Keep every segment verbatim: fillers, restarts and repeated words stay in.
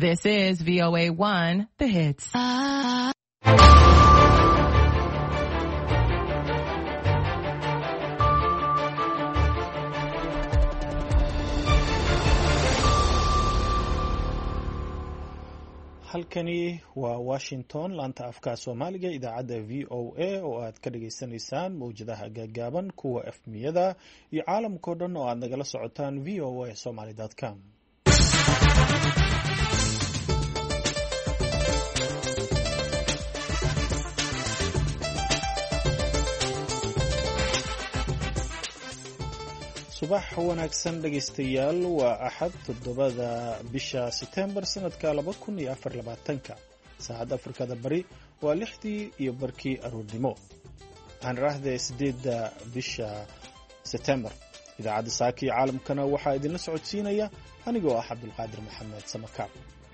This is V O A one, The Hits. halkani waa Washington laanta afka Soomaaliga idaacadda V O A oo aad ka dhageysanaysaan mowjadaha gaagaaban kuwa F M yada iyo caalamka dhan oo aad nagala socotaan v o a somali dot com. subax wanaagsan dhageystayaal waa axad toddobada bisha September sanadka laba kun iyo afar iyo labaatanka saacadda Afrikada Bari waa lixdii iyo barkii aroornimo aan raahday sideedda bisha September idaacadda saaki caalamkana waxaa idinla socodsiinaya anigoo ah Cabdulqaadir Maxamed Samakaab.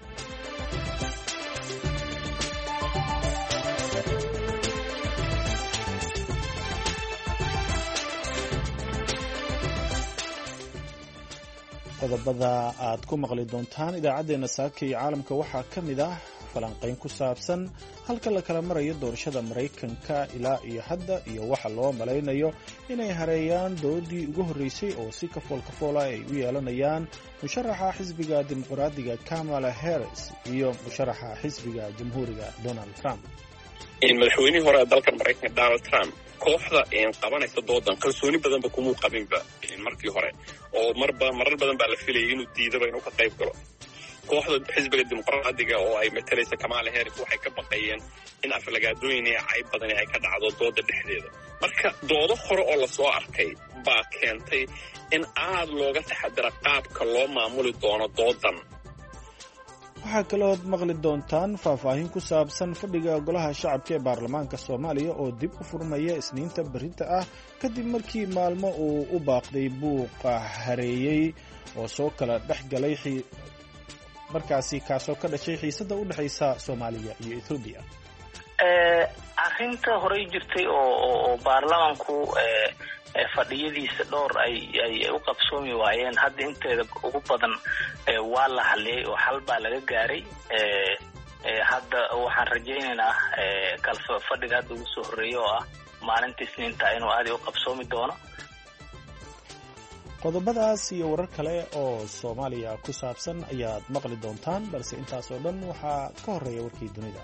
qodobada aad ku maqli doontaan idaacadeena saaka iyo caalamka waxaa ka mid ah falanqayn ku saabsan halka la kala marayo doorashada Mareykanka ilaa iyo hadda iyo waxa loo malaynayo inay hareeyaan doodii ugu horeysay oo si kafool kafool ah ay u yeelanayaan musharaxa xisbiga dimuqraadiga Kamala Harris iyo musharaxa xisbiga jamhuuriga Donald Trump. in madaxweynihii hore dalka Mareykanka Donald Trump kooxda in qabanaysa doodan kalsooni badan ba kuma qabinba in markii hore oo marba marar badan baa la filayay inuu diidaba inuu ka qayb galo kooxda xisbiga dimuqraadiga oo ay matalaysa Kamala Harris waxay ka baqayeen in aflagaadooyin ay cayb badan ay ka dhacdo dooda dhexdeeda marka doodo hore oo la soo arkay baa keentay in aad looga taxadaro qaabka loo maamuli doono doodan. waxaa kaloo maqli doontaan faahfaahin ku saabsan fadhiga golaha shacabka ee baarlamaanka Soomaaliya oo dib u furmaya isniinta berita ah kadib markii maalmo uu u baaqday buuqa hareeyay oo soo kala dhexgalay markaasi kaasoo ka dhashay xiisada u dhaxaysa Soomaaliya iyo Ethiopia. ee arrinta horey jirtay oo oo baarlamaanku ee fadhiyadiisa dhowr ay ay u qabsoomi waayeen hadda inteeda ugu badan waa la haliyay oo xal baa laga gaaray ee hadda waxaan rajaynaynaa kalfa fadhiga hadda ugu soo horeeyo oo ah maalinta Isniinta inuu aad u qabsoomi doono. qodobadaas iyo warar kale oo Soomaaliya ku saabsan ayaad maqli doontaan balse intaas oo dhan waxaa ka horeeya warkii dunida.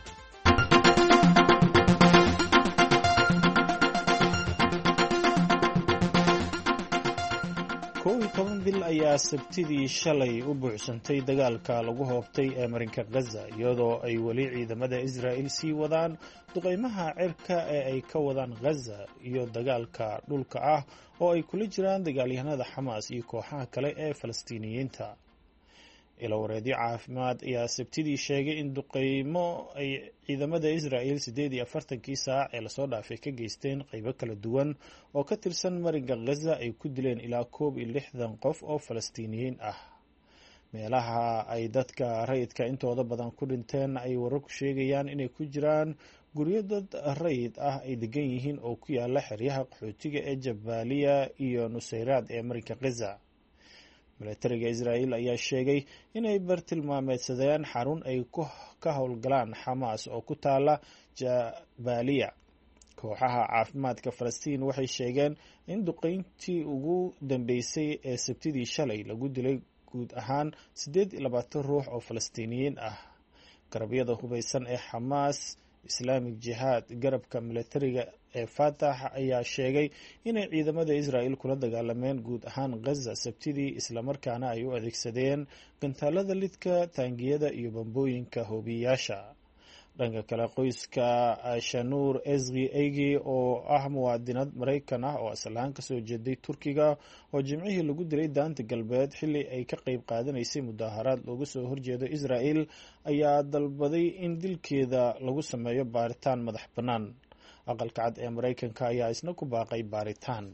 kow iyo toban bil ayaa sabtidii shalay u buuxsantay dagaalka lagu hoobtay ee marinka Gaza iyadoo ay weli ciidamada Israa'iil sii wadaan duqeymaha cirka ee ay ka wadaan Gaza iyo dagaalka dhulka ah oo ay kula jiraan dagaalyahanada Xamaas iyo kooxaha kale ee Falastiiniyiinta. ilo wareedyo caafimaad ayaa sabtidii sheegay in duqeymo ay ciidamada Israa'iil sideed iyo afartankii saac ee lasoo dhaafay ka geysteen qaybo kala duwan oo ka tirsan marinka Gaza ay ku dileen ilaa koob iyo lixdan qof oo Falastiiniyiin ah. meelaha ay dadka rayidka intooda badan ku dhinteen ay wararku sheegayaan inay ku jiraan guryo dad rayid ah ay degan yihiin oo ku yaala xeryaha qaxootiga ee Jabaaliya iyo Nusayraad ee marinka Gaza. milatariga Israa'iil ayaa sheegay inay bartilmaameedsadeen xarun ay ka howlgalaan Xamaas oo ku taala Jabaaliya. kooxaha caafimaadka Falastiin waxay sheegeen in duqeyntii ugu dambeysay ee sabtidii shalay lagu dilay guud ahaan siddeed iyo labaatan ruux oo Falastiiniyiin ah. garabyada hubeysan ee Xamaas Islamic Jihad garabka milatariga ee Fatah ayaa sheegay inay ciidamada Israa'iil kula dagaalameen guud ahaan Gaza sabtidii isla markaana ay u adeegsadeen gantaalada lidka taangiyada iyo bambooyinka hoobiyaasha. dhanka kale qoyska Shanuur Ezgi Egi oo ah muwaadinad Mareykan ah oo asal ka soo jeeday Turkiga oo jimcihii lagu dilay daanta galbeed xilli ay ka qayb qaadanaysay mudaharaad looga soo horjeedo Israa'iil ayaa dalbaday in dilkeeda lagu sameeyo baaritaan madax bannaan. aqalka cad ee Mareykanka ayaa isna ku baaqay baaritaan.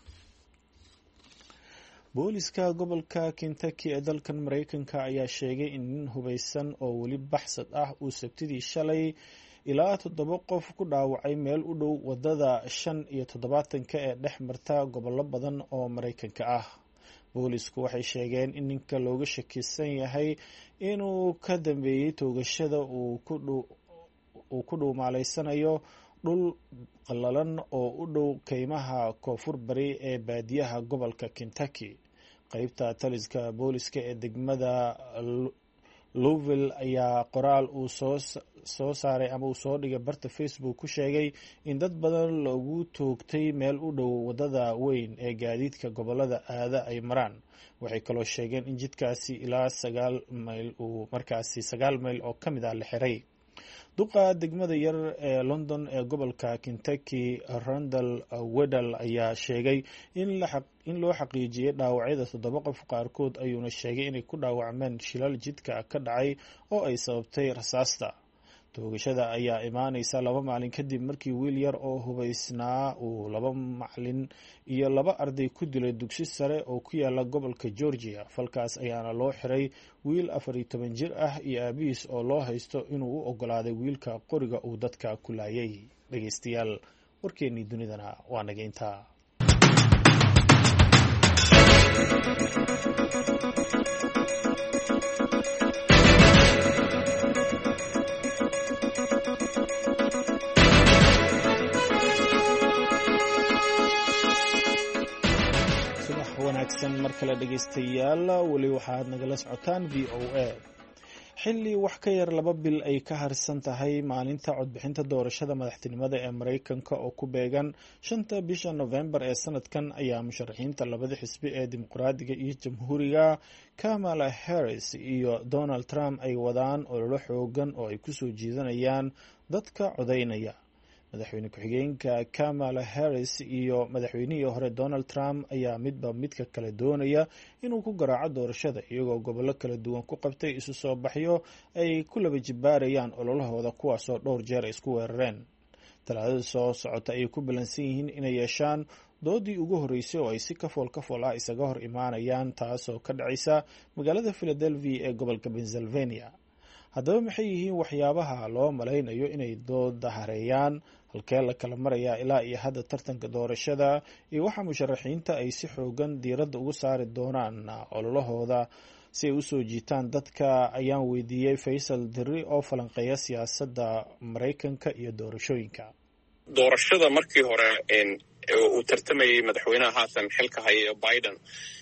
booliska gobolka Kentucky ee dalkan Mareykanka ayaa sheegay in nin hubeysan oo weli baxsad ah uu sabtidii shalay ilaa toddoba qof ku dhaawacay meel u dhow wadada shan iyo toddobaatanka ee dhex marta gobollo badan oo Mareykanka ah. boolisku waxay sheegeen in ninka looga shakisan yahay inuu ka dambeeyey toogashada uu ku dhuumaaleysanayo dhul qallalan oo u dhow keymaha koonfur bari ee baadiyaha gobolka Kentucky. qaybta taliska booliska ee degmada Louisville ayaa qoraal uu soo soo saaray ama uu soo dhigay barta Facebook ku sheegay in dad badan lagu toogtay meel u dhow wadada weyn ee gaadiidka gobolada aada ay maraan. waxay kaloo sheegeen in jidkaasi ilaa sagaal mayl uu markaasi sagaal mayl oo ka mid ah la xiray. duqa degmada yar ee London ee gobolka Kentucky Randall Wedall ayaa sheegay in la in loo xaqiijiyay dhaawacyada toddoba qof qaarkood ayuuna sheegay inay ku dhaawacmeen shilal jidka ka dhacay oo ay sababtay rasaasta. toogashada ayaa imaanaysa laba maalin kadib markii wiil yar oo hubaysnaa uu laba macalin iyo laba arday ku dilay dugsi sare oo ku yaala gobolka Georgia. falkaas ayaana loo xiray wiil afar iyo toban jir ah iyo aabihiis oo loo haysto inuu u ogolaaday wiilka qoriga uu dadka ku laayay. dhageystayaal warkeennii dunidana waa naga intaa. wanaagsan mar kale dhageystayaal weli waxaad nagala socotaan v o a. xilli wax ka yar laba bil ay ka harsan tahay maalinta codbixinta doorashada madaxtinimada ee Mareykanka oo ku beegan shanta bisha November ee sanadkan ayaa musharaxiinta labada xisbi ee dimuqraadiga iyo jamhuuriga Kamala Harris iyo Donald Trump ay wadaan olole xoogan oo ay ku soo jiidanayaan dadka codeynaya. madaxweyne ku-xigeenka Kamala Harris iyo madaxweynihii hore Donald Trump ayaa midba midka kale doonaya inuu ku garaaco doorashada iyagoo gobollo kala duwan ku qabtay isu soo baxyo ay ku laba jibaarayaan ololahooda kuwaasoo dhowr jeer ay isku weerareen. talaadada soo socota ayay ku balansan yihiin inay yeeshaan doodii ugu horreysay oo ay si kafool kafool ah isaga hor imaanayaan taasoo ka dhacaysa magaalada Philadelphia ee gobolka Pennsylvania. haddaba maxay yihiin waxyaabaha loo malaynayo inay dooda hareeyaan, halkee la kala marayaa ilaa iyo hadda tartanka doorashada, iyo waxa musharaxiinta ay si xoogan diiradda ugu saari doonaan ololahooda si ay usoo jiitaan dadka ayaan weydiiyey Faysal Dirri oo falanqeeya siyaasadda Mareykanka iyo doorashooyinka. doorashada markii hore uu tartamayay madaxweynaha haatan xilka haya Biden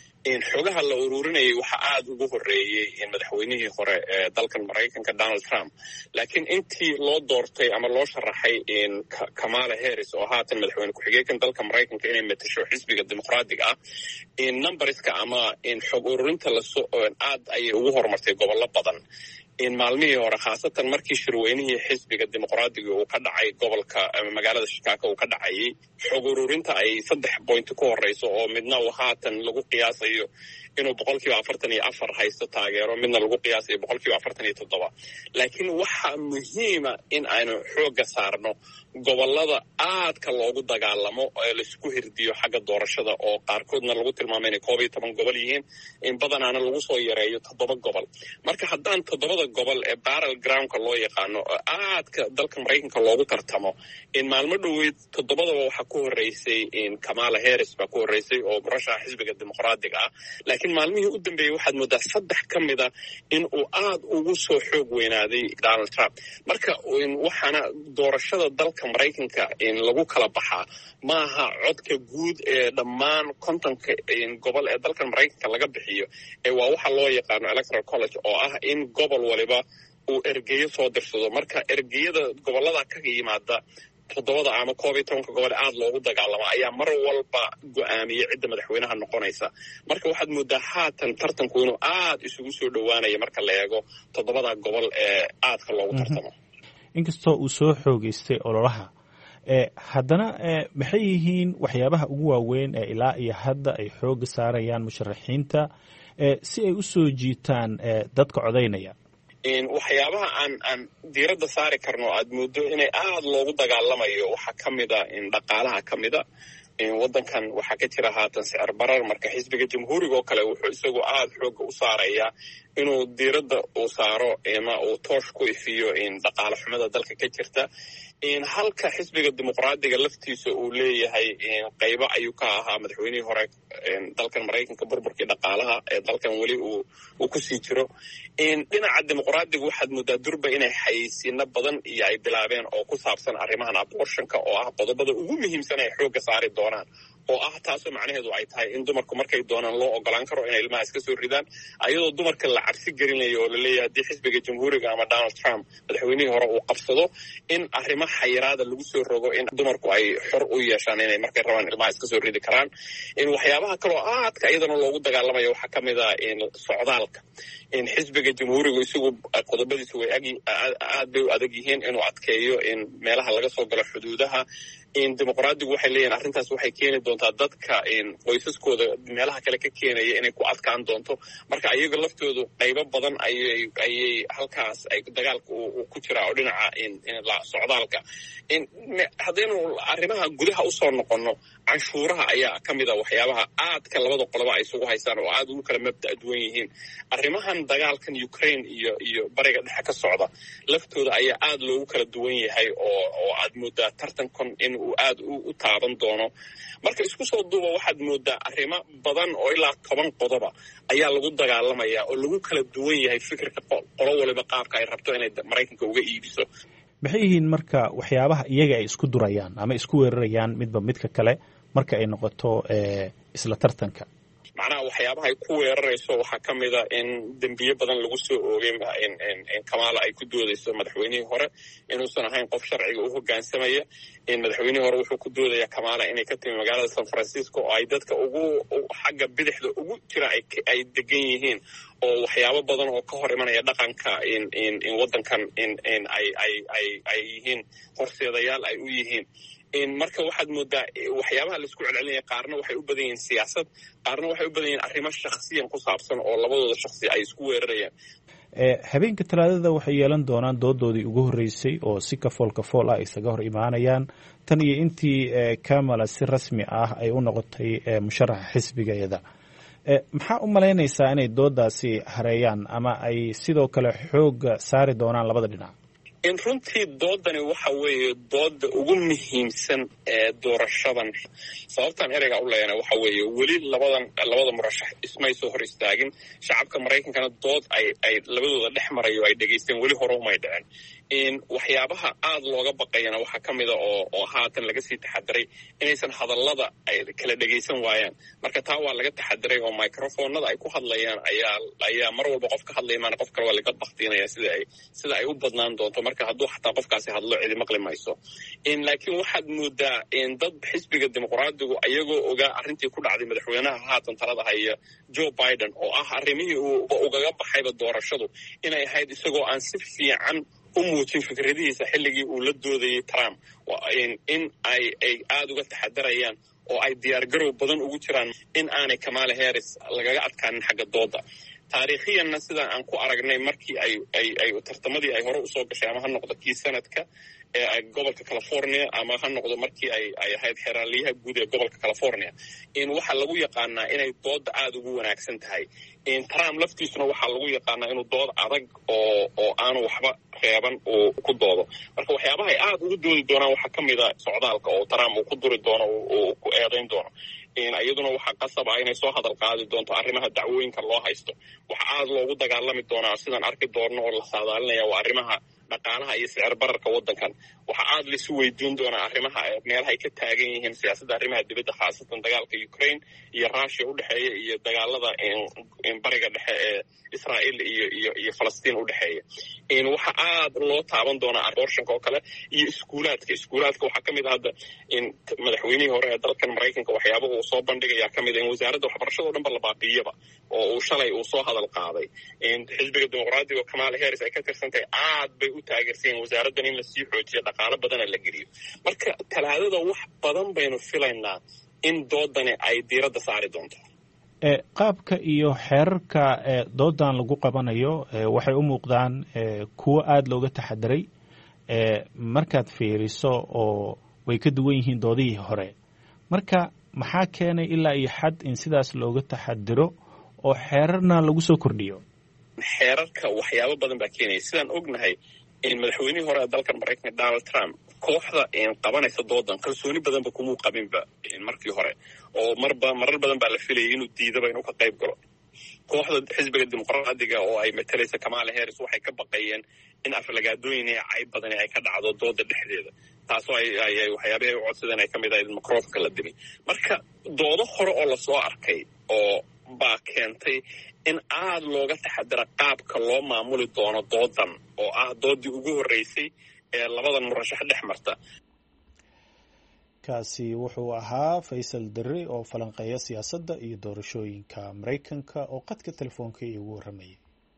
xogaha la ururinayay waxa aad ugu horeeyey madaxweynihii hore ee dalkan Mareykanka Donald Trump. laakiin intii loo doortay ama loo sharaxay Kamala Harris oo haatan madaxweyne ku-xigeenka dalka Mareykanka inay matasho xisbiga dimuqraadiga ah numberska ama xog ururinta la soo aad ayay ugu horumartay gobollo badan. in maalmihii hore khaasatan markii shirweynihii xisbiga dimuqraadiga uu ka dhacay gobolka magaalada Chicago uu ka dhacayay xog ururinta ay saddex point ku horeyso oo midna uu haatan lagu qiyaasayo inuu boqolkiiba afartan iyo afar haysto taageero, midna lagu qiyaasayo boqolkiiba afartan iyo toddoba. laakiin waxa muhiima in aynu xooga saarno gobolada aadka loogu dagaalamo ee laisku hirdiyo xagga doorashada oo qaarkoodna lagu tilmaamay inay koob iyo toban gobol yihiin, in badanaana lagu soo yareeyo toddoba gobol. marka haddaan toddobada gobol ee barrel groundka loo yaqaano aadka dalka Mareykanka loogu tartamo, in maalmo dhoweyd toddobadaba waxaa ku horeysay in Kamala Harris baa ku horeysay oo murashaxa xisbiga dimuqraadiga ah. laakiin maalmihii u dambeeyey waxaad moodaa saddex ka mid a in uu aad ugu soo xoog weynaaday Donald Trump. marka waxaana doorashada dalka Mareykanka in lagu kala baxaa maaha codka guud ee dhammaan kontonka gobol ee dalka Mareykanka laga bixiyo, ee waa waxa loo yaqaano electoral college oo ah in gobol waliba uu ergeyo soo dirsado. marka ergeyada gobolada ka yimaada toddobada ama koob iyo tobanka gobol aad loogu dagaalamo ayaa mar walba go-aamiyey cidda madaxweynaha noqonaysa. marka waxaad moodaa haatan tartanku inuu aad isugu soo dhowaanayo marka la eego toddobada gobol ee aadka loogu tartamo. inkastoo uu soo xoogeystay ololaha haddana maxay yihiin waxyaabaha ugu waaweyn ee ilaa iyo hadda ay xooga saarayaan musharaxiinta si ay u soo jiitaan dadka codeynaya? waxyaabaha aan aan diiradda saari karno aad moodo inay aad loogu dagaalamayo waxaa ka mid a in dhaqaalaha ka mid a waddankan waxaa ka jira haatan sicir barar. marka xisbiga jamhuuriga oo kale wuxuu isagu aad xooga u saarayaa inuu diiradda uu saaro ama uu toosh ku ifiyo dhaqaale xumada dalka ka jirta halka xisbiga dimuqraadiga laftiisa uu leeyahay qaybo ayuu ka ahaa madaxweynihii hore dalkan maraykanka burburkii dhaqaalaha ee dalkan weli uu kusii jiro dhinaca dimuqraadiga waxaad moodaa durba inay xayeysiino badan iyo ay bilaabeen oo ku saabsan arrimahan abortionka oo ah qodobada ugu muhiimsan ay xoogga saari doonaan oo ah taasoo macnaheedu ay tahay in dumarku markay doonaan loo ogolaan karo inay ilmaha iska soo ridaan ayadoo dumarka la cabsi gelinayo oo laleeyahay haddii xisbiga jamhuuriga ama donald trump madaxweynihii hore uu qabsado in arrimo xayiraada lagu soo rogo in dumarku ay xor u yeeshaan inay markay rabaan ilmaha iska soo ridi karaan in waxyaabaha kaloo aadka iyadana loogu dagaalamayo waxaa ka mid ah socdaalka in xisbiga jamhuurigu isagu qodobadiisu way aad bay u adag yihiin inuu adkeeyo in meelaha laga soo galo xuduudaha in dimuqraadigu waxay leeyihin arrintaas waxay keeni doontaa dadka qoysaskooda meelaha kale ka keenaya inay ku adkaan doonto marka iyaga laftoodu qaybo badan ayay ayay halkaas ay dagaalka ku jiraa oo dhinaca socdaalka haddaynu arrimaha gudaha usoo noqonno canshuuraha ayaa ka mid a waxyaabaha aadka labada qoloba ay isugu haysaan oo aad ugu kala mabda' duwan yihiin arrimahan dagaalkan ukraine iyo iyo bariga dhexe ka socda laftooda ayaa aad loogu kala duwan yahay oo oo aad moodaa tartankan in uu aad u taaban doono marka isku soo duuba waxaad moodaa arrimo badan oo ilaa toban qodoba ayaa lagu dagaalamaya oo lagu kala duwan yahay fikirka qolo waliba qaabka ay rabto inay maraykanka uga iibiso maxay yihiin marka waxyaabaha iyaga ay isku durayaan ama isku weerarayaan midba midka kale marka ay noqoto isla tartanka macnaha waxyaabaha ay ku weerarayso waxaa ka mid a in dembiye badan lagu soo oogay in kamaala ay ku doodayso madaxweynihii hore inuusan ahayn qof sharciga u hoggaansamaya in madaxweynihii hore wuxuu ku doodaya kamaala inay ka timi magaalada san francisco oo ay dadka ugu xagga bidixda ugu jira ay degan yihiin oo waxyaabo badan oo ka hor imanaya dhaqanka in in in waddankan in in ay ay ay ay yihiin horseedayaal ay u yihiin in marka waxaad moodaa waxyaabaha laisku celcelinaya qaarna waxay u badan yihiin siyaasad qaarna waxay u badan yihiin arrimo shakhsiyan ku saabsan oo labadooda shakhsi ay isku weerarayaan habeenka talaadada waxay yeelan doonaan doodoodii ugu horreysay oo si kafool kafool ah isaga hor imaanayaan tan iyo intii kamala si rasmi ah ay u noqotay musharaxa xisbigeeda maxaa u malaynaysaa inay doodaasi hareeyaan ama ay sidoo kale xooga saari doonaan labada dhinac in runtii doodani waxa weeye dooda ugu muhiimsan ee doorashadan sababtan ereyga u leeyana waxa weeye weli labadan labada murashax ismay soo hor istaagin shacabka maraykankana dood ay ay labadooda dhex marayo ay dhegaysteen weli hore umay dhicin in waxyaabaha aad looga baqayana waxaa ka mida oo oo haatan laga sii taxadiray inaysan hadallada ay kala dhegaysan waayaan marka taa waa laga taxadiray oo microfonada ay ku hadlayaan ayaa ayaa mar walba qof ka hadlaya maana qof kale waa laga baktiinaya sida ay sida ay u badnaan doonto marka hadduu xataa qofkaasi hadlo cidi maqli mayso in laakiin waxaad moodaa in dad xisbiga dimuqraadigu ayagoo ogaa arrintii ku dhacday madaxweynaha haatan talada haya joe biden oo ah arrimihii uu ugaga baxayba doorashadu inay ahayd isagoo aan si fiican u muujin fikradihiisa xilligii uu la doodayay trump in ay ay aada uga taxadarayaan oo ay diyaargarow badan ugu jiraan in aanay kamala harris lagaga adkaanin xagga dooda taariikhiyanna sidaan aan ku aragnay markii ay ay ay tartamadii ay hore usoo gashay ama ha noqdo kii sanadka ee gobolka california ama ha noqdo markii ay ay ahayd xeraaliyaha guud ee gobolka california in waxaa lagu yaqaanaa inay dooda aada ugu wanaagsan tahay in trump laftiisuna waxaa lagu yaqaanaa inuu dood adag oo oo aanu waxba reeban uu ku doodo marka waxyaabaha ay aada ugu doodi doonaan waxaa ka mid a socdaalka oo trump uu ku duri doono uu ku eedayn doono iyaduna waxaa qasab ah inay soo hadal qaadi doonto arrimaha dacwooyinka loo haysto waxa aada loogu dagaalami doonaa sidaan arki doonno oo la saadaalinaya waa arrimaha dhaqaalaha iyo sicir bararka waddankan waxaa aada laisu weydiin doonaa arrimaha meelaha ay ka taagan yihiin siyaasadda arrimaha dibadda khaasatan dagaalka ukraine iyo russia u dhexeeya iyo dagaalada bariga dhexe ee israa'iil iyo iyo iyo falastiin u dhexeeya waxaa aada loo taaban doonaa abortionka oo kale iyo iskuulaadka iskuulaadka waxaa ka mid a hadda in madaxweynihii hore ee dalkan maraykanka waxyaabaha uu soo bandhigayaa ka mid a in wasaaradda waxbarashada o dhan ba la baabiyaba oo uu shalay uu soo hadal qaaday xisbiga dimuqraadiga oo kamala harris ay ka tirsantahay aad bay u taageersayen wasaaraddan in lasii xoojiyo dhaqaalo badana la geliyo marka talaadada wax badan baynu filaynaa in doodani ay diiradda saari doonto qaabka iyo xeerarka doodan lagu qabanayo waxay u muuqdaan kuwo aada looga taxadiray markaad fiiriso oo way ka duwan yihiin doodihii hore marka maxaa keenay ilaa iyo xad in sidaas looga taxadiro oo xeerarna lagu soo kordhiyo xeerarka waxyaabo badan baa keenaya sidaan ognahay in madaxweynihii hore ee dalkan maraykanka donald trump kooxda qabanaysa doodan kalsooni badanba kumuu qabinba markii hore oo marba marar badan baa la filayay inuu diidaba inuu ka qayb galo kooxda xisbiga dimuqraadiga oo ay matalaysa kamala harris waxay ka baqayeen in aflagaadooyin iyo cayb badani ay ka dhacdo dooda dhexdeeda taasoo ay waxyaabahay u codsadeen ay ka mid ahayd microfonka la dimi marka doodo hore oo lasoo arkay oo baa keentay in aad looga taxadira qaabka loo maamuli doono doodan oo ah doodii ugu horreysay ee labadan murashax dhex marta kaasi wuxuu ahaa faysal darre oo falanqeeya siyaasadda iyo doorashooyinka maraykanka oo qadka telefoonka iigu warramayay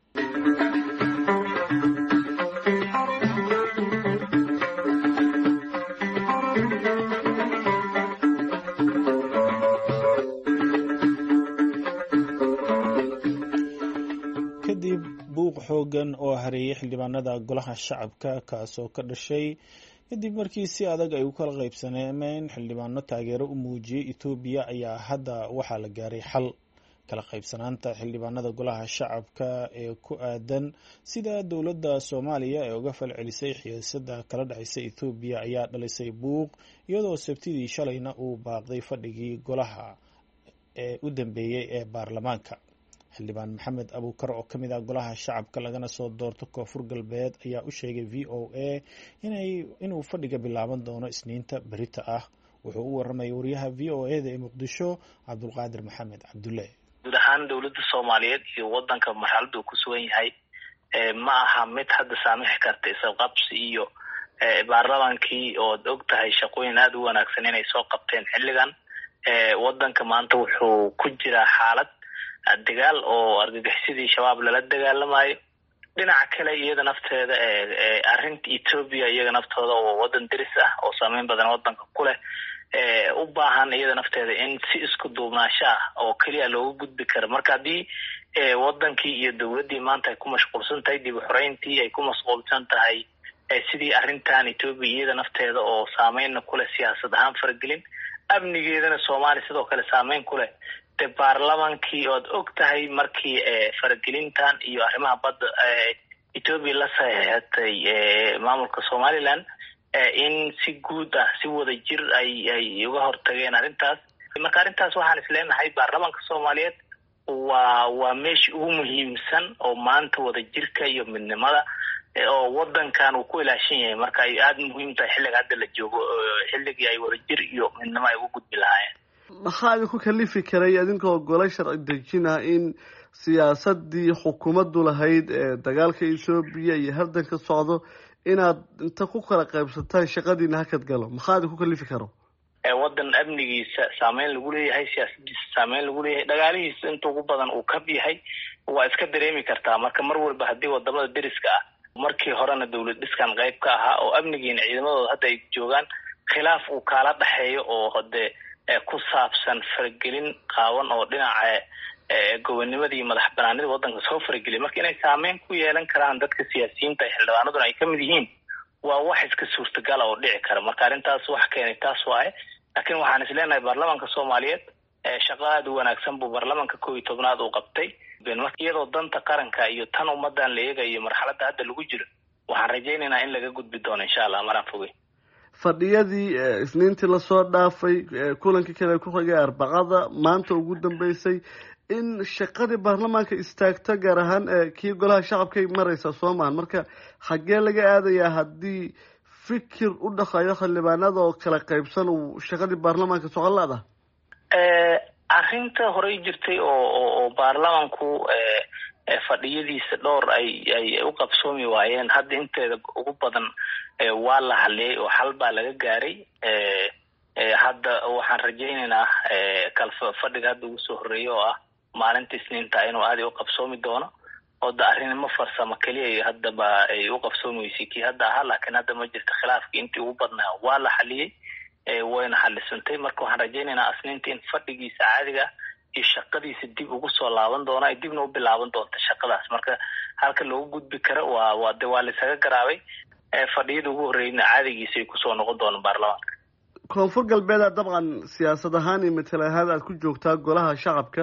kadib buuq xoogan oo hareeyay xildhibaanada golaha shacabka kaasoo ka dhashay kadib markii si adag ay u kala qaybsaneemeen xildhibaano taageero u muujiyey etoobiya ayaa hadda waxaa la gaaray xal kala qaybsanaanta xildhibaanada golaha shacabka ee ku aadan sida dowladda soomaaliya ee uga falcelisay xiisada kala dhexaysa etoobiya ayaa dhalisay buuq iyadoo sabtidii shalayna uu baaqday fadhigii golaha ee u dambeeyey ee baarlamaanka xildhibaan maxamed abuukar oo ka mid ah golaha shacabka lagana soo doorto koonfur galbeed ayaa u sheegay v o a inay inuu fadhiga bilaaban doono isniinta berita ah wuxuu u warramay wariyaha v o a da ee muqdisho cabdulqaadir maxamed cabdulle guud ahaan dowladda soomaaliyeed iyo wadanka marxalada uu ku sugan yahay ma aha mid hadda saamixi karta isqabsi iyo baarlamaankii ood og tahay shaqooyin aada u wanaagsan inay soo qabteen xilligan wadanka maanta wuxuu ku jiraa xaalad dagaal oo argagixisadii shabaab lala dagaalamayo dhinaca kale iyada nafteeda arrinta etoobiya iyaga naftooda oo wadan deris ah oo saameyn badan wadanka ku leh u baahan iyada nafteeda in si isku duubnaasho ah oo keliya looga gudbi karo marka haddii wadankii iyo dowladdii maanta ay ku mashquulsan tahay dib u xoreyntii ay ku mashquulsan tahay sidii arrintan etoobiya iyada nafteeda oo saameynna ku leh siyaasad ahaan faragelin amnigeedana soomaaliya sidoo kale saameyn ku leh de baarlamaankii ood og tahay markii faragelintan iyo arrimaha badda etoobiya la saxeexatay maamulka somaliland in si guud ah si wada jir ay ay uga hortageen arrintaas marka arrintaas waxaan isleenahay baarlamaanka soomaaliyeed waa waa meeshii ugu muhiimsan oo maanta wada jirka iyo midnimada oo wadankan uu ku ilaashan yahay marka ay aada muhiim tahay xilliga hadda la joogo xilligii ay wada jir iyo midnimo ay ugu gudbi lahaayeen maxaa idinku kalifi karay idinkoo gole sharci dejina in siyaasadii xukuumaddu lahayd ee dagaalka etoobiya iyo hardanka socdo inaad inta ku kala qaybsataan shaqadiina hakad galo maxaa idinku kalifi karo wadan amnigiisa saameyn lagu leeyahay siyaasadiisa saameyn lagu leeyahay dhagaalihiisa inta ugu badan uu kab yahay waa iska dareemi kartaa marka mar walba haddii wadamada deriska ah markii horena dowlad dhiskan qayb ka ahaa oo amnigiina ciidamadooda hadda ay joogaan khilaaf uu kaala dhexeeyo oo hade ku saabsan faragelin qaawan oo dhinaca gobonimada iyo madax banaanida wadanka soo farageliya marka inay saameyn ku yeelan karaan dadka siyaasiyiinta ee xildhibaanaduna ay kamid yihiin waa wax iska suurtagala oo dhici kara marka arrintaas wax keenay taas waaye laakiin waxaan isleenahay baarlamaanka soomaaliyeed shaqo aada u wanaagsan buu baarlamaanka kow iyo tobnaad uu qabtay iyadoo danta qaranka iyo tan ummadan la eegayo marxaladda hadda lagu jiro waxaan rajaynaynaa in laga gudbi doono insha allah maraan fogey fadhiyadii isniintii lasoo dhaafay kulankii kale ku xigay arbacada maanta ugu dambeysay in shaqadii baarlamaanka istaagto gaar ahaan kii golaha shacabkay maraysa soo maahan marka xaggee laga aadayaa haddii fikir u dhaqayo xildhibaanada oo kala qaybsan uu shaqadii baarlamaanka socon la-da arrinta horey jirtay oo oo baarlamaanku fadhiyadiisa dhowr ay ay u qabsoomi waayeen hadda inteeda ugu badan waa la haliyay oo xal baa laga gaaray hadda waxaan rajaynaynaa kalfa fadhiga hadda ugu soo horreeya oo ah maalinta isniinta inuu aada u qabsoomi doono oo da arrinimo farsamo keliya haddaba ay u qabsoomi weysay kii hadda ahaa laakiin hadda ma jirta khilaafkii intii ugu badnaa waa la xaliyey wayna xalisantay marka waxaan rajaynaynaa isniinta in fadhigiisa caadiga iyo shaqadiisa dib ugu soo laaban doona ay dibna u bilaaban doonta shaqadaas marka halka loogu gudbi karo waa waa de waa laisaga garaabay fadhiyada ugu horreeyna caadigiisa ay kusoo noqon doonaan baarlamaanka koonfur galbeeda dabcan siyaasad ahaan iyo matala ahaan aad ku joogtaa golaha shacabka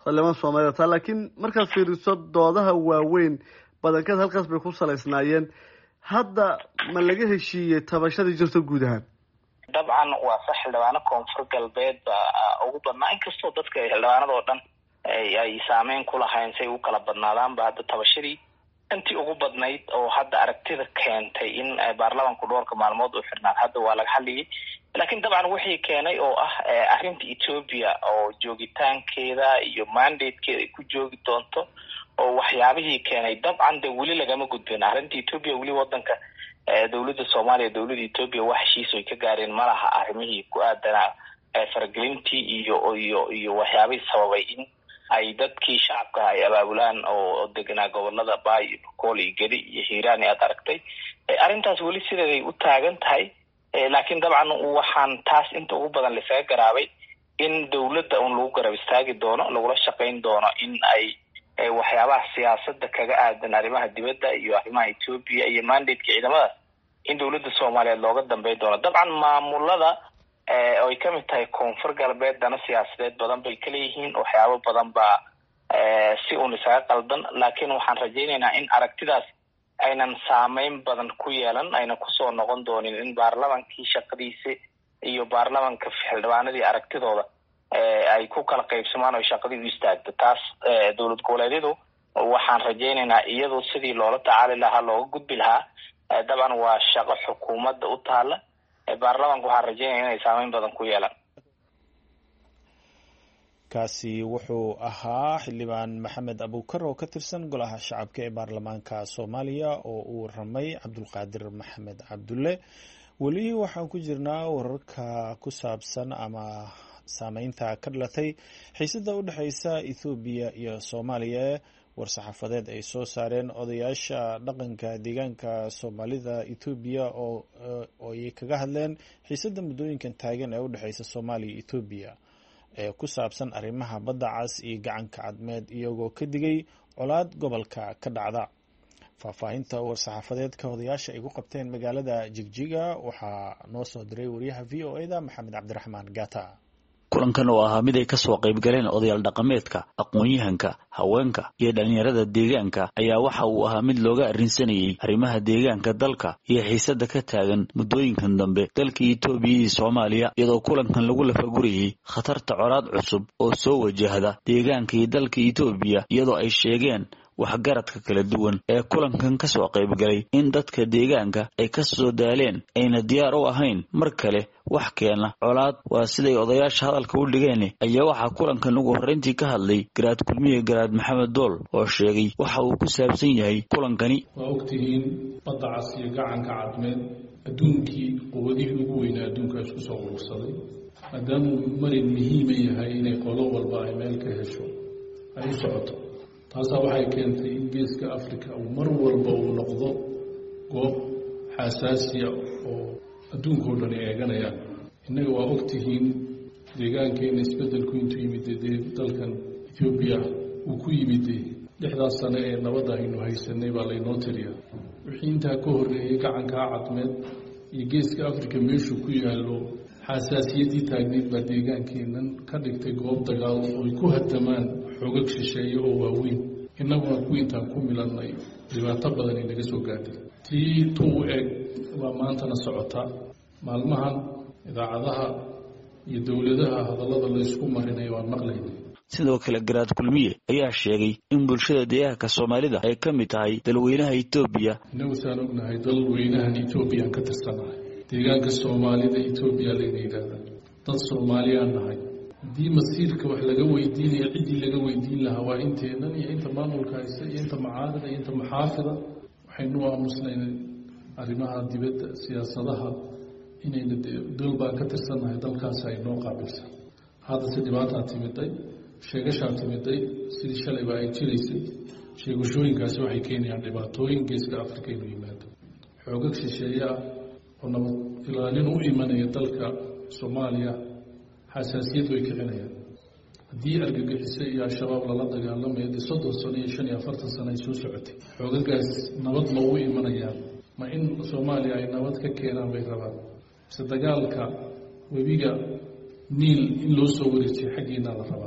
xildhibaan Soomaaliya taa laakiin markaad fiiriso doodaha waaweyn badankeed halkaas bay ku salaysnaayeen hadda ma laga heshiiyey tabashadii jirta guud ahaan dabcan waa sax xildhibaano koonfur galbeed baa ugu badnaa inkastoo dadka xildhibaanada oo dhan ay saameyn ku lahayn say u kala badnaadaan ba hadda tabashadii intii ugu badnayd oo hadda aragtida keentay in baarlamaanku dhowrka maalmood uu xirnaa hadda waa laga xaliyay laakiin dabcan wixii keenay oo ah arrinta Ethiopia oo joogitaankeeda iyo mandatekeeda ku joogi doonto oo waxyaabihii keenay dabcan de weli lagama gudbin arrinta Ethiopia weli wadanka dawladda Soomaaliya dawladda Ethiopia wax heshiis ay ka gaareen malaha arrimihii ku aadanaa fargelintii iyo iyo iyo waxyaabihii sababay in ay dadkii shacabka ay abaabulaan oo deganaa gobolada Baay Kool iyo Gedi iyo Hiiraan aad aragtay arrintaas weli sideeday u taagan tahay laakiin dabcan waxaan taas inta ugu badan la isaga garaabay in dawladda uu lagu garab istaagi doono lagula shaqeyn doono in ay waxyaabaha siyaasadda kaga aadan arrimaha dibadda iyo arrimaha Ethiopia iyo mandate ciidamada in dawladda Soomaaliyeed looga dambeyn doono dabcan maamulada ee ay ka mid tahay koonfur galbeed dana siyaasadeed badan bay kala yihiin waxyaabo badan ba si uu isaga qaldan laakiin waxaan rajaynaynaa in aragtidaas aynan saameyn badan ku yeelan ayna ku soo noqon doonin in baarlamaankii shaqadiisa iyo baarlamaanka xildhibaanadii aragtidooda ay ku kala qaybsamaan oo shaqadii u istaagto taas dawlad goboleedyadu waxaan rajaynaynaa iyadoo sidii loola tacaali lahaa looga gudbi lahaa dabcan waa shaqo xukuumadda u taala baarlamaanku waxaan rajaynayaa inay saameyn badan ku yeelan kaasi wuxuu ahaa xildhibaan Maxamed Abuukar oo ka tirsan golaha shacabka ee baarlamaanka Soomaaliya oo uu ramay Cabdulqaadir Maxamed Cabdulle wali waxaan ku jirnaa wararka ku saabsan ama saameynta ka dhalatay xiisadda u dhaxaysa Ethiopia iyo Soomaaliya war-saxaafadeed ay soo saareen odayaasha dhaqanka deegaanka Soomaalida Ethiopia oo oo ay kaga hadleen xiisadda muddooyinkan taagan ee u dhaxaysa Soomaaliya iyo Ethiopia ee ku saabsan arrimaha badda cas iyo gacanka cadmeed iyagoo ka digay colaad gobolka ka dhacda faahfaahinta war-saxaafadeedka odayaasha ay ku qabteen magaalada Jigjiga waxaa noo soo diray wariyaha V O A da Maxamed Cabdiraxmaan Gata kulankan oo ahaa mid ay ka soo qayb galeen odayaal dhaqameedka aqoon-yahanka haweenka iyo dhalinyarada deegaanka ayaa waxa uu ahaa mid looga arrinsanayay arrimaha deegaanka dalka iyo xiisadda ka taagan muddooyinkan dambe dalka Itoobiya iyo Soomaaliya iyadoo kulankan lagu lafagurayay khatarta colaad cusub oo soo wajahda deegaanka iyo dalka Itoobiya iyadoo ay sheegeen waxgaradka kala duwan ee kulankan ka soo qayb galay in dadka deegaanka ay ka soo daaleen ayna diyaar u ahayn mar kale wax keena colaad waa siday odayaasha hadalka u dhigeen ayaa waxa kulankan ugu horeyntii ka hadlay garaad kulmiye garaad Maxamed Dool oo sheegay waxa uu ku saabsan yahay kulankani waa ogtihiin badda cas iyo gacanka cadmeed adduunkii quwadihii ugu weynaa adduunka isku soo urursaday maadaama marin muhiim yahay inay qolo walba ay meel ka hesho ay u socoto taasoo waxay keentay in geeska Afrika uu mar walba uu noqdo goob xasaasi ah oo adduunka oo dhan eeganaya innaga waa ogtihiin deegaankeena isbedelku intuu yimid dalkan Ethiopia uu ku yimid lixdaas sano ee nabadda aynu haysanay baa laynoo tiriyaa wixii intaa ka horreeyay gacanka cadmeed iyo geeska Afrika meeshu ku yaalo xasaasiyadii taagneed baa deegaankeenan ka dhigtay goob dagaal oo ay ku hadamaan xoogag shisheeye oo waaweyn innaguna ku intaan ku milanay dhibaato badan inaga soo gaadhay tii tuu eg waa maantana socota maalmahan idaacadaha iyo dowladaha hadallada la isku marinay waan maqlaynay sidoo kale garaad kulmiye ayaa sheegay in bulshada deegaanka Soomaalida ay ka mid tahay dalweynaha Ethiopia inuu saan ognahay dalweynahan Ethiopia ka tirsanahay deegaanka Soomaalida Ethiopia la yiraahdo dad Soomaaliyan nahay dii masiirka wax laga weydiinayo cidii laga weydiin lahaa waa inteenan iyo inta maamulka haysta iyo inta macaadada iyo inta maxaafida waxaynu aamusnaynay arrimaha dibadda siyaasadaha inayna dowlad ka tirsanahay dalkaas ay noo qaabilsan hadda si dhibaato timiday sheegashaa timiday sidii shalay baa ay jiraysay sheegashooyinkaasi waxay keenayaan dhibaatooyin geeska Afrika inuu yimaado xoogag shisheeye ah oo nabad ilaalin u imanaya dalka Soomaaliya xasaasiyad way kicinayaan haddii argagixisay iyo al-shabaab lala dagaalamayo dee soddon sano iyo shan iyo afartan sano ay soo socotay xoogagaas nabad ma u imanayaan ma in Soomaaliya ay nabad ka keenaan bay rabaan mise dagaalka webiga niil in loo soo wareejiyo xaggiina la rabaa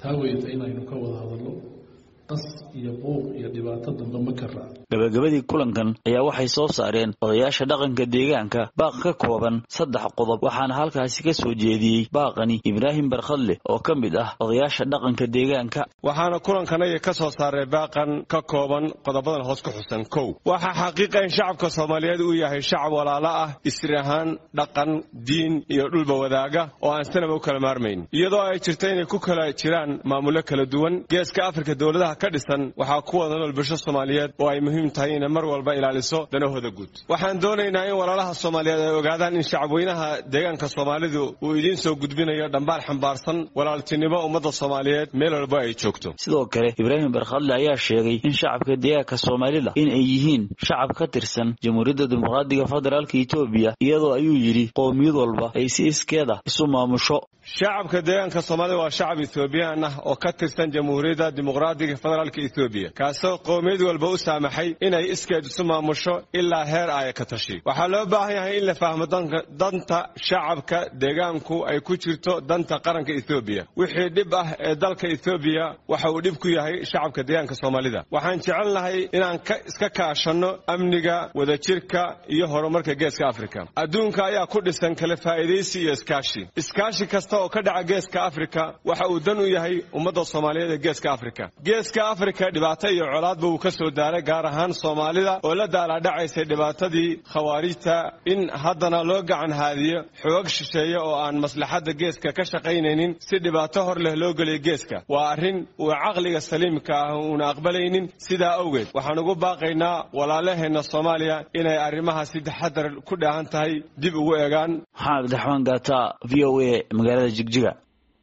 taa weyta inaynu ka wada hadallo qas iyo buuq iyo dhibaato dambe ma ka raac. gabagabadii kulankan ayaa waxay soo saareen odayaasha dhaqanka deegaanka baaq ka kooban saddex qodob waxaana halkaasi ka soo jeediyey baaqani Ibraahim Barkhadle oo ka mid ah odayaasha dhaqanka deegaanka. waxaana kulankanaya ka soo saaray baaqan ka kooban qodobadan hoos ku xusan. kow waxa xaqiiqa in shacabka Soomaaliyeed uu yahay shacab walaalo ah isri ahaan dhaqan diin iyo dhulba wadaaga oo aan sanaba u kala maarmayn iyadoo ay jirto inay ku kala jiraan maamulo kala duwan. geeska Afrika dawladaha ka dhisan waxaa ku wada nool bulshada Soomaaliyeed oo ay muhiim tahay in mar walba ilaaliso danahooda guud. waxaan doonaynaa in walaalaha Soomaaliyeed ay ogaadaan in shacabweynaha deegaanka Soomaalidu uu idin soo gudbinayo dhambaal xambaarsan walaaltinimo ummadda Soomaaliyeed meel walba ay joogto. sidoo kale Ibraahim Barkhadle ayaa sheegay in shacabka deegaanka Soomaalida in ay yihiin shacab ka tirsan Jamhuuriyadda Dimuqraadiga Federaalka Itoobiya iyadoo ayuu yiri qoomiyad walba ay si iskeeda isu maamusho. shacabka deegaanka Soomaalida waa shacab Itoobiyaan ah oo ka tirsan Jamhuuriyadda Dimuqraadiga Federaalka Itoobiya kaasoo qoomiyad walba u saamaxay inay iskeed isu maamusho ilaa heer ay ka tashi. waxaa loo baahan yahay in la fahmo danta shacabka deegaanku ay ku jirto danta qaranka Itoobiya. wixii dhib ah ee dalka Itoobiya waxa uu dhib ku yahay shacabka deegaanka Soomaalida. waxaan jecelnahay inaan ka iska kaashano amniga wadajirka iyo horumarka geeska Afrika. adduunka ayaa ku dhisan kala faa'iideysi iyo iskaashi. iskaashi kasta oo ka dhaca geeska Afrika waxa uu dan u yahay ummadda Soomaaliyeed ee geeska Afrika. geeska Afrika dhibaato iyo colaadba uu ka soo daaray gaar ahaan Soomaalida oo la daalaa-dhacaysay dhibaatadii khawaarijta in haddana loo gacan haadiyo xoog shisheeye oo aan maslaxadda geeska ka shaqaynaynin si dhibaato hor leh loo geliyo geeska. waa arrin uu caqliga saliimka ah uuna aqbalaynin. sidaa awgeed waxaan ugu baaqaynaa walaalaheenna Soomaaliya inay arrimaha si taxadar ku dhaahan tahay dib ugu eegaan. maxamed Daxmaan Gaata V O A magaalada Jigjiga.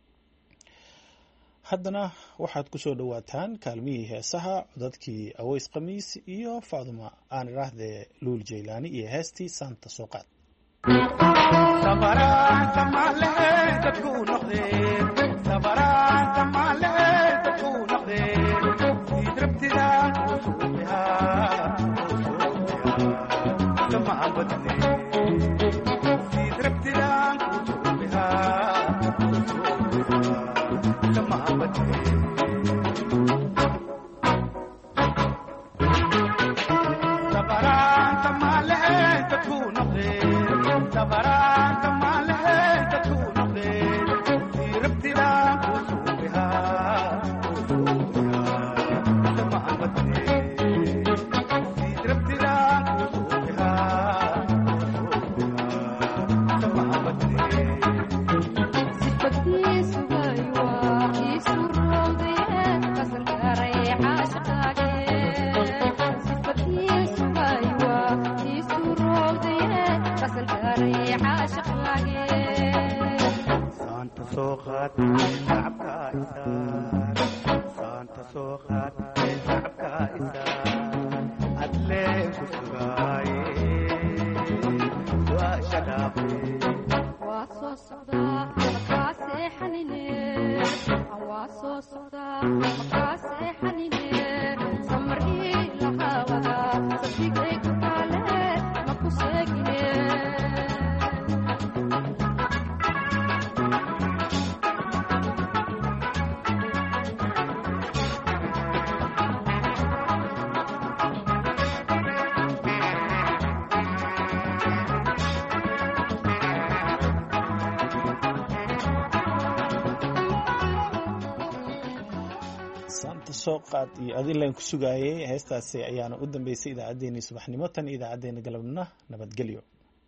haddana waxaad ku soo dhawaataan kaalmihii heesaha codadkii Aways Khamiis iyo Faaduma aan iraahde Luul Jeylaani iyo heestii Saanta soo qaad. sabaraan samaale dadku noqdeen sabaraan samaale dadku noqdeen idrabtidaan ku suubiha samaa badne idrabtidaan ku suubiha samaa badne sabaraan samaale dadku noqdeen sabaraan samaale dadku noqdeen idrabtidaan ku suubiha samaa badne idrabtidaan ku suubiha samaa badne sifatiisu waa isu roodee qasal garay caashaqaage sifatiisu waa isu roodee qasal garay caashaqaage saanta soo qaad shacabka isaar saanta soo qaad shacabka isaar adlee ku sugaaye su'aasha dhaafee waa soo socdaa makaa seexanine waa soo socdaa makaa seexanine samarkii lahaawada sabigay ku taale ma ku seegine Saanta soo qaad iyo adilaan ku sugaayay heestaasi ayaana u dambeysay idaacaddeenii subaxnimo tan idaacaddeenna galabnimo nabadgelyo.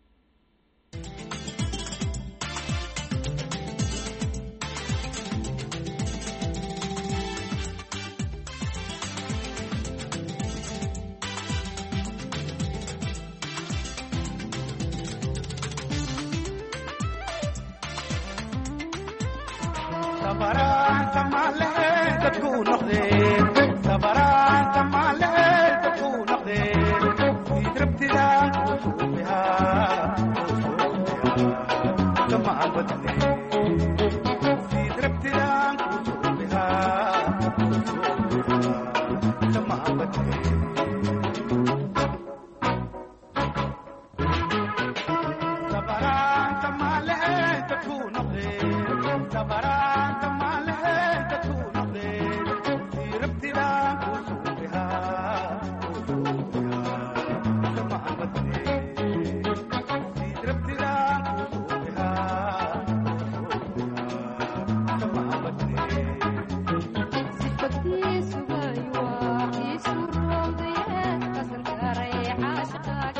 sabaraan samaale dadku noqdeen sabaraan samaale dadku noqdeen